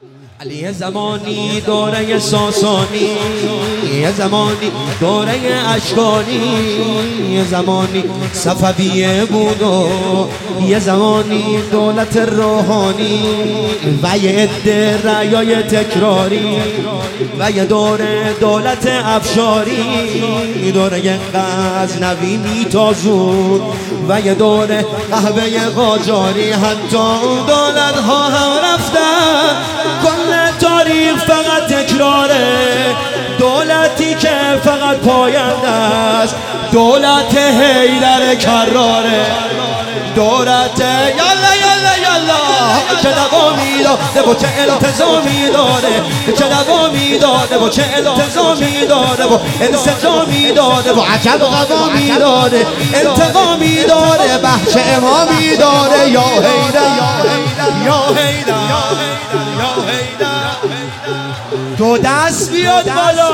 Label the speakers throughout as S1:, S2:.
S1: علی زمانی دوره ساسانی، یه زمانی دوره اشکانی، یه زمانی صفویه بود و یه زمانی دولت روحانی و یه عده رأیای تکراری و یه دوره دولت افشاری، دوره غزنوی میتازون و یه دوره قهوه قاجاری. حتی دولت ها هم رفتن، کل تاریخ فقط تکراره. دولتی که فقط پاینده است دولت حیدر کراره. دولت یالا یالا یالا چه دوامی داده و چه التزامی داره، چه دوامی داده و چه التزامی داره و انسجامی داره و عجب قوامی داره، انتقامی داره، بخش امامی داره. یا حیدر یا حیدر یا حیدر تو دست بیاد بالا.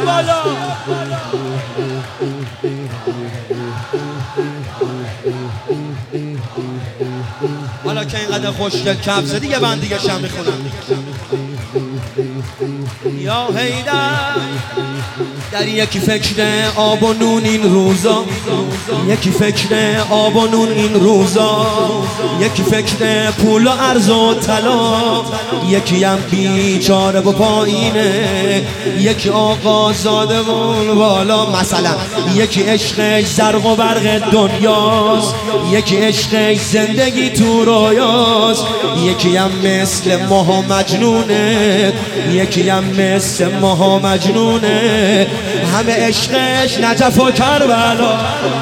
S1: حالا که اینقدر خوشگل کف زدی یه بند دیگه شم میخونم. یا حیدر در یکی فکر آب و نون این روزا، یکی فکر آب و نون این روزا، یکی فکر پول و ارز و طلا، یکی هم بیچاره و پایینه، یکی آقا زاده و بالا. مثلا یکی عشق زرق و برق دنیاست، یکی عشق زندگی تو رویاست، یکی هم مثل ماها مجنونه، یکی هم مثل ماها مجنونه. همه عشقش نجف و کربلا.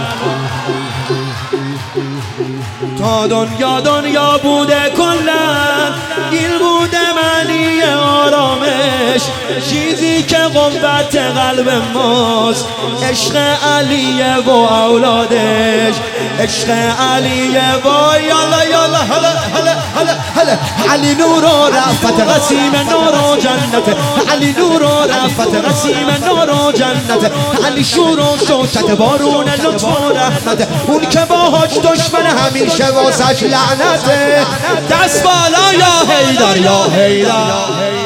S1: تا دنیا دنیا بوده کلن، این بوده معنی آرامش، چیزی که قوت قلب ماست عشق علیه و اولادش، عشق علیه و یالا یالا هلا هلا هلا هلا. علی نور و رفت قسیم نور و جنت، علی نور و رفت قسیم نور و جنت، علی شور و شوکت بارون لطف و رحمت، اون که باهاش دشمن همیشه واسش لعنته. دست بالا یا حیدر یا حیدر.